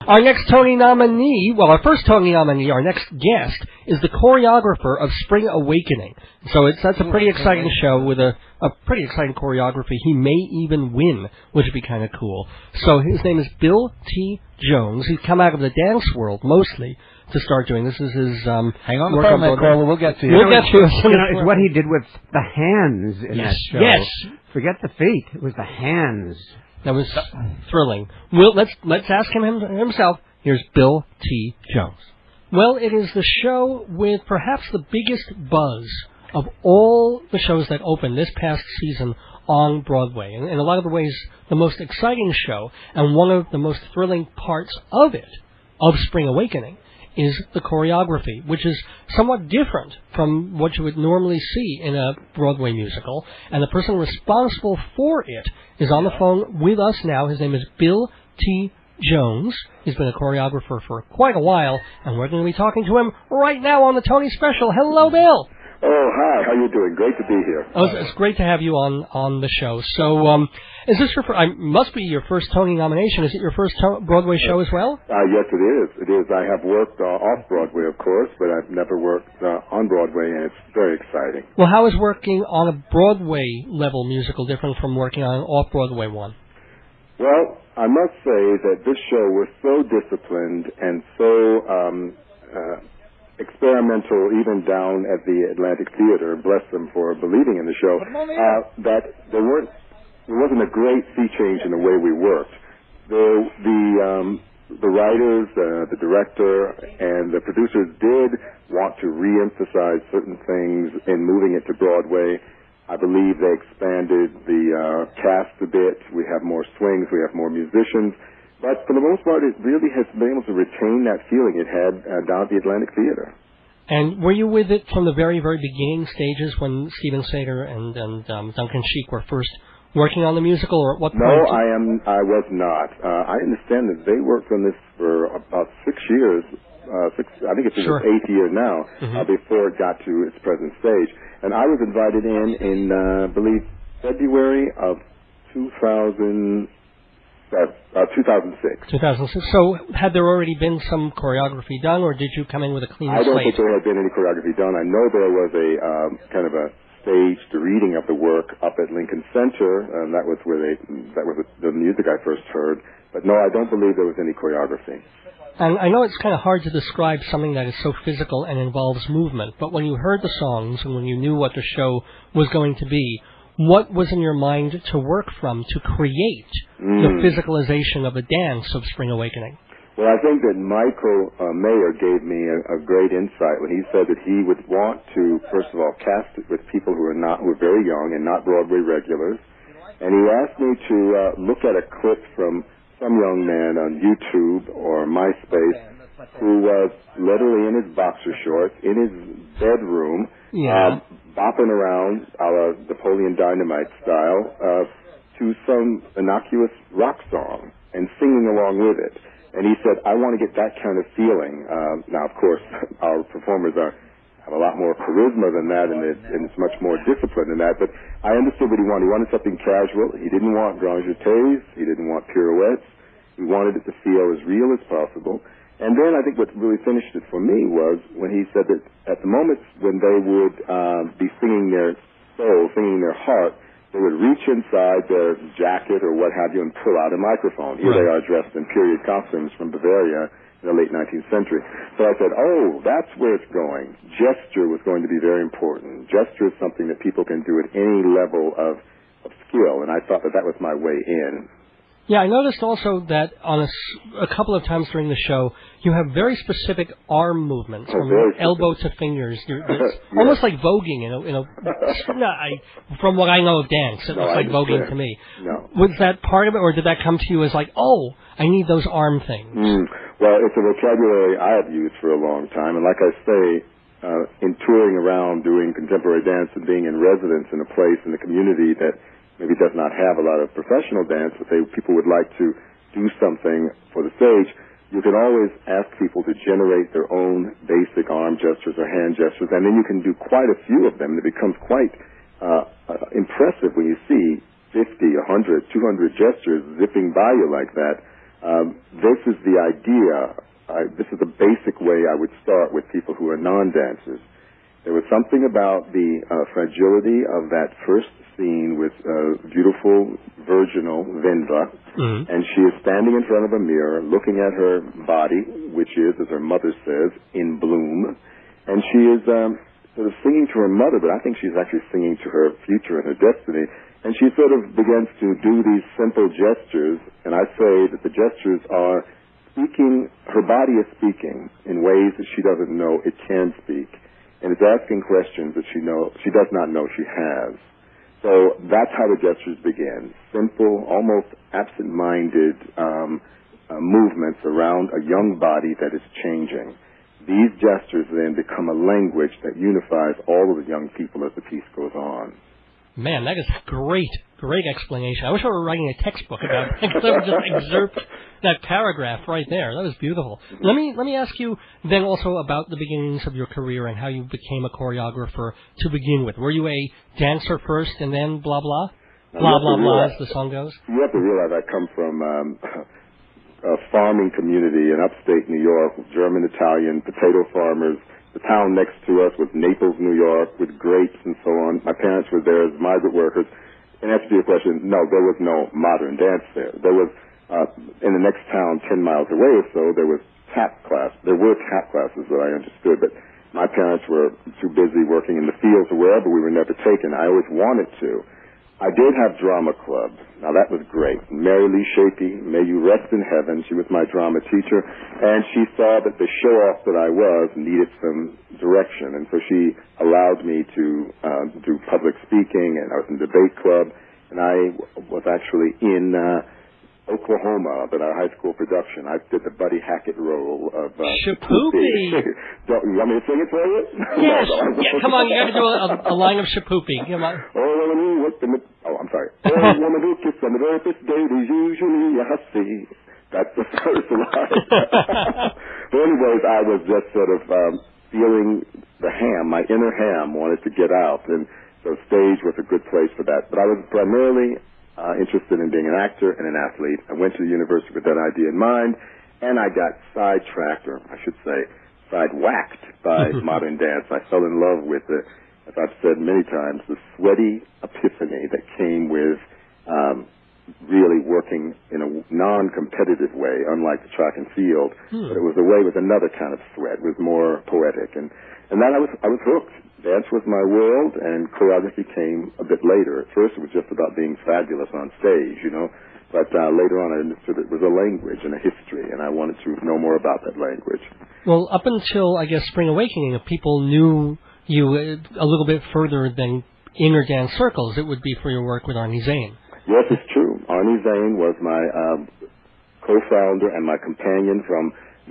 Our next Tony nominee, well, our first Tony nominee, our next guest, is the choreographer of Spring Awakening. So that's a pretty exciting show with a pretty exciting choreography. He may even win, which would be kind of cool. So his name is Bill T. Jones. He's come out of the dance world, mostly, to start doing this. This is his hang on the phone, Cole. We'll get to you. We'll get to you. It's what he did with the hands in that show. Yes. Forget the feet. It was the hands. That was thrilling. Well, let's ask him himself. Here's Bill T. Jones. Well, it is the show with perhaps the biggest buzz of all the shows that opened this past season on Broadway. And in a lot of the ways, the most exciting show and one of the most thrilling parts of it, of Spring Awakening, is the choreography, which is somewhat different from what you would normally see in a Broadway musical. And the person responsible for it is on the phone with us now. His name is Bill T. Jones. He's been a choreographer for quite a while, and we're going to be talking to him right now on the Tony Special. Hello, Bill. Oh, hi. How you doing? Great to be here. Oh, it's great to have you on the show. So, is this your must be your first Tony nomination? Is it your first Broadway show as well? Yes, it is. It is. I have worked off Broadway, of course, but I've never worked on Broadway, and it's very exciting. Well, how is working on a Broadway level musical different from working on an off Broadway one? Well, I must say that this show was so disciplined and so experimental, even down at the Atlantic Theater, bless them for believing in the show, that there wasn't a great sea change in the way we worked. The writers, the director, and the producers did want to re-emphasize certain things in moving it to Broadway. I believe they expanded the cast a bit. We have more swings, we have more musicians. But for the most part, it really has been able to retain that feeling it had down at the Atlantic Theater. And were you with it from the very, very beginning stages when Stephen Sater and Duncan Sheik were first working on the musical, or at what point? No, I was not. I understand that they worked on this for about 6 years. I think it's in its 8th year now, before it got to its present stage. And I was invited in I believe, February of 2006. 2006. So had there already been some choreography done, or did you come in with a clean slate? I don't think there had been any choreography done. I know there was a kind of a staged reading of the work up at Lincoln Center, and that was where the music I first heard. But no, I don't believe there was any choreography. And I know it's kind of hard to describe something that is so physical and involves movement, but when you heard the songs and when you knew what the show was going to be, what was in your mind to work from to create the physicalization of a dance of Spring Awakening? Well, I think that Michael Mayer gave me a great insight when he said that he would want to, first of all, cast it with people who are very young and not Broadway regulars. And he asked me to look at a clip from some young man on YouTube or MySpace who was literally in his boxer shorts, in his bedroom, bopping around a la Napoleon Dynamite style to some innocuous rock song and singing along with it. And he said, I want to get that kind of feeling. Now, of course, our performers have a lot more charisma than that, and it's much more disciplined than that. But I understood what he wanted. He wanted something casual. He didn't want grand jetés. He didn't want pirouettes. He wanted it to feel as real as possible. And then I think what really finished it for me was when he said that at the moments when they would be singing their soul, singing their heart, they would reach inside their jacket or what have you and pull out a microphone. Here they are dressed in period costumes from Bavaria in the late 19th century. So I said, oh, that's where it's going. Gesture was going to be very important. Gesture is something that people can do at any level of skill, and I thought that was my way in. Yeah, I noticed also that on a couple of times during the show, you have very specific arm movements from elbow to fingers. It's almost like voguing, from what I know of dance, it looks like voguing to me. No. Was that part of it, or did that come to you as like, oh, I need those arm things? Well, it's a vocabulary I have used for a long time, and like I say, in touring around doing contemporary dance and being in residence in a place in the community that maybe does not have a lot of professional dance, but people would like to do something for the stage, you can always ask people to generate their own basic arm gestures or hand gestures, and then you can do quite a few of them. It becomes quite impressive when you see 50, 100, 200 gestures zipping by you like that. This is the idea. This is the basic way I would start with people who are non-dancers. There was something about the fragility of that first scene with beautiful, virginal Vendra, and she is standing in front of a mirror, looking at her body, which is, as her mother says, in bloom, and she is sort of singing to her mother, but I think she's actually singing to her future and her destiny, and she sort of begins to do these simple gestures, and I say that the gestures are speaking, her body is speaking in ways that she doesn't know it can speak, and it's asking questions that she does not know she has. So that's how the gestures begin. Simple, almost absent-minded movements around a young body that is changing. These gestures then become a language that unifies all of the young people as the piece goes on. Man, that is great explanation. I wish I were writing a textbook about it, because I would just excerpt that paragraph right there. That was beautiful. Let me ask you then also about the beginnings of your career and how you became a choreographer to begin with. Were you a dancer first and then blah blah? Blah blah blah, as the song goes? You have to realize I come from a farming community in upstate New York, German, Italian, potato farmers. The town next to us was Naples, New York, with grapes and so on. My parents were there as migrant workers. In answer to your question, no, there was no modern dance there. There was, in the next town 10 miles away or so, there was tap class. There were tap classes that I understood, but my parents were too busy working in the fields or wherever. We were never taken. I always wanted to. I did have drama club. Now, that was great. Mary Lee Shapey, may you rest in heaven. She was my drama teacher, and she saw that the show-off that I was needed some direction, and so she allowed me to do public speaking, and I was in debate club, and I was actually in Oklahoma, but our high school production. I did the Buddy Hackett role of Shapoopy. You want me to sing it for you? Yes. Yeah, come on, you got to do a line of Shapoopy. Come on. I'm sorry. Every woman who kisses on the very first date is usually a hussy. That's the first line. But anyways, I was just sort of feeling the ham. My inner ham wanted to get out, and so stage was a good place for that. But I was primarily interested in being an actor and an athlete. I went to the university with that idea in mind, and I got sidetracked, or I should say, sidewhacked by modern dance. I fell in love with the, as I've said many times, the sweaty epiphany that came with really working in a non-competitive way, unlike the track and field. But it was a way with another kind of sweat. It was more poetic, and then I was hooked. Dance was my world, and choreography came a bit later. At first, it was just about being fabulous on stage, But later on, I understood it was a language and a history, and I wanted to know more about that language. Well, up until, I guess, Spring Awakening, if people knew you a little bit further than inner dance circles, it would be for your work with Arnie Zane. Yes, it's true. Arnie Zane was my co-founder and my companion from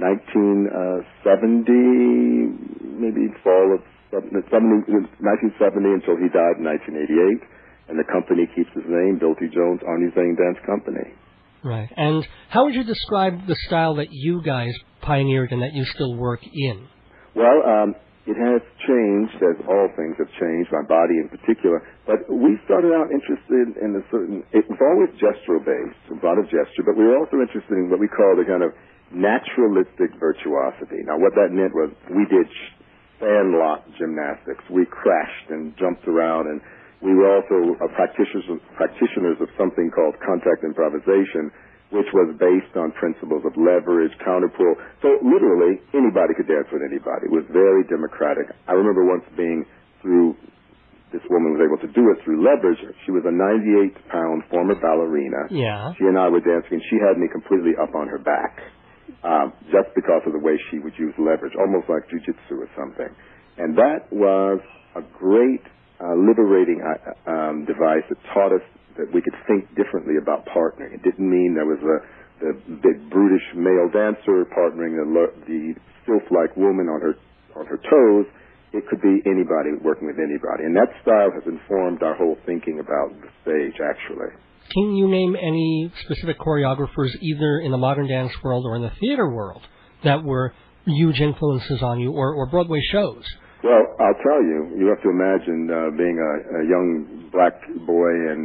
1970, maybe fall of 1970 until he died in 1988, and the company keeps his name, Bill T. Jones, Arnie Zane Dance Company. Right. And how would you describe the style that you guys pioneered and that you still work in? Well, it has changed, as all things have changed, my body in particular, but we started out interested in a certain, it was always gestural-based, a lot of gesture, but we were also interested in what we call the kind of naturalistic virtuosity. Now, what that meant was we did sandlot gymnastics. We crashed and jumped around, and we were also practitioners of something called contact improvisation, which was based on principles of leverage, counterpull. So literally, anybody could dance with anybody. It was very democratic. I remember once being through, this woman was able to do it through leverage. She was a 98-pound former ballerina. Yeah. She and I were dancing, and she had me completely up on her back. Just because of the way she would use leverage, almost like jiu-jitsu or something. And that was a great liberating device that taught us that we could think differently about partnering. It didn't mean there was the big brutish male dancer partnering the sylph-like woman on her toes. It could be anybody working with anybody. And that style has informed our whole thinking about the stage, actually. Can you name any specific choreographers, either in the modern dance world or in the theater world, that were huge influences on you, or Broadway shows? Well, I'll tell you, you have to imagine being a young black boy and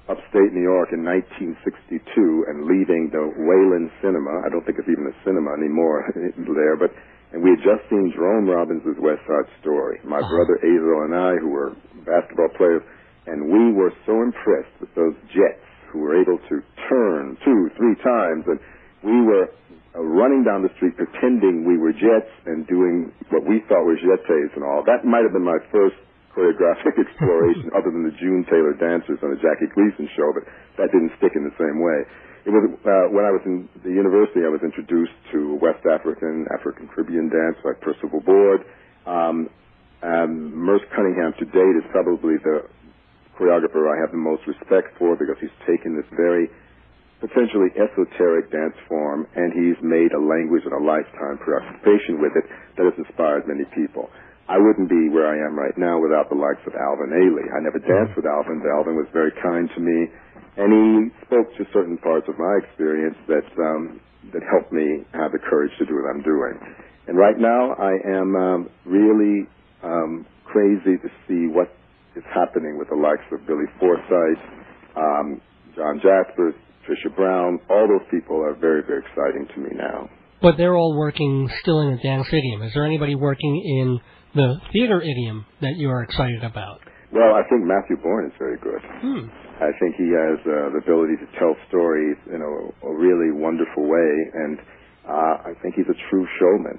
upstate New York in 1962 and leaving the Wayland Cinema. I don't think it's even a cinema anymore there, and we had just seen Jerome Robbins' West Side Story. My brother Azel and I, who were basketball players, and we were so impressed with those jets who were able to turn 2-3 times, and we were running down the street pretending we were jets and doing what we thought were jetés and all. That might have been my first choreographic exploration other than the June Taylor dancers on the Jackie Gleason show, but that didn't stick in the same way. It was when I was in the university, I was introduced to West African Caribbean dance by Percival Board. Merce Cunningham to date is probably the choreographer I have the most respect for, because he's taken this very potentially esoteric dance form and he's made a language and a lifetime preoccupation with it that has inspired many people. I wouldn't be where I am right now without the likes of Alvin Ailey. I never danced with Alvin, but Alvin was very kind to me, and he spoke to certain parts of my experience that helped me have the courage to do what I'm doing. And right now I am really crazy to see what is happening with the likes of Billy Forsythe, John Jaspers, Trisha Brown. All those people are very, very exciting to me now. But they're all working still in the dance idiom. Is there anybody working in the theater idiom that you are excited about? Well, I think Matthew Bourne is very good. I think he has the ability to tell stories in a really wonderful way, and I think he's a true showman.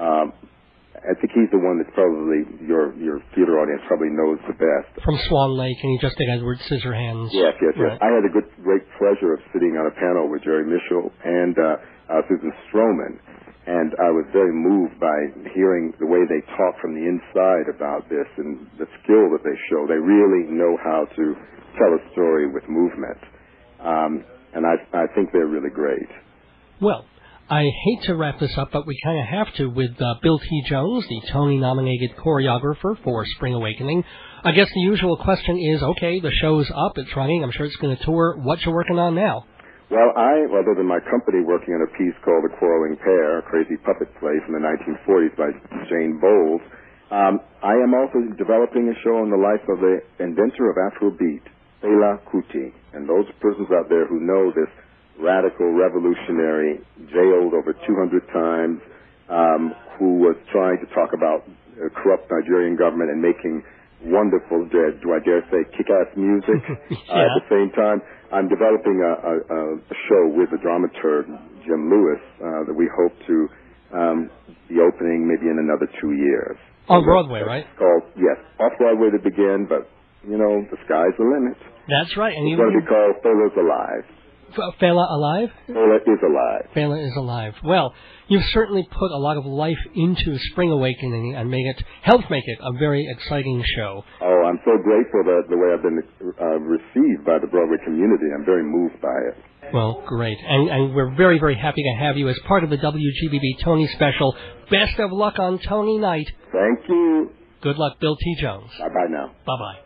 I think he's the one that probably your theater audience probably knows the best. From Swan Lake, and he just did Edward Scissorhands. Yes. Right. I had the great pleasure of sitting on a panel with Jerry Mitchell and Susan Stroman, and I was very moved by hearing the way they talk from the inside about this and the skill that they show. They really know how to tell a story with movement, and I think they're really great. Well, I hate to wrap this up, but we kind of have to with Bill T. Jones, the Tony-nominated choreographer for Spring Awakening. I guess the usual question is, okay, the show's up, it's running, I'm sure it's going to tour. What you working on now? Well, other than my company working on a piece called The Quarreling Pair, a crazy puppet play from the 1940s by Jane Bowles, I am also developing a show on the life of the inventor of Afrobeat, Fela Kuti. And those persons out there who know this radical revolutionary, jailed over 200 times, who was trying to talk about a corrupt Nigerian government and making wonderful, do I dare say, kick-ass music. At the same time, I'm developing a show with the dramaturg, Jim Lewis, that we hope to be opening maybe in another 2 years. On Broadway, right? It's called, yes, off-Broadway to begin, but, the sky's the limit. That's right. And it's going to be called Fela's Alive. Fela Alive? Fela is alive. Fela is alive. Well, you've certainly put a lot of life into Spring Awakening and helped make it a very exciting show. Oh, I'm so grateful that the way I've been received by the Broadway community. I'm very moved by it. Well, great. And we're very, very happy to have you as part of the WGBB Tony Special. Best of luck on Tony night. Thank you. Good luck, Bill T. Jones. Bye-bye now. Bye-bye.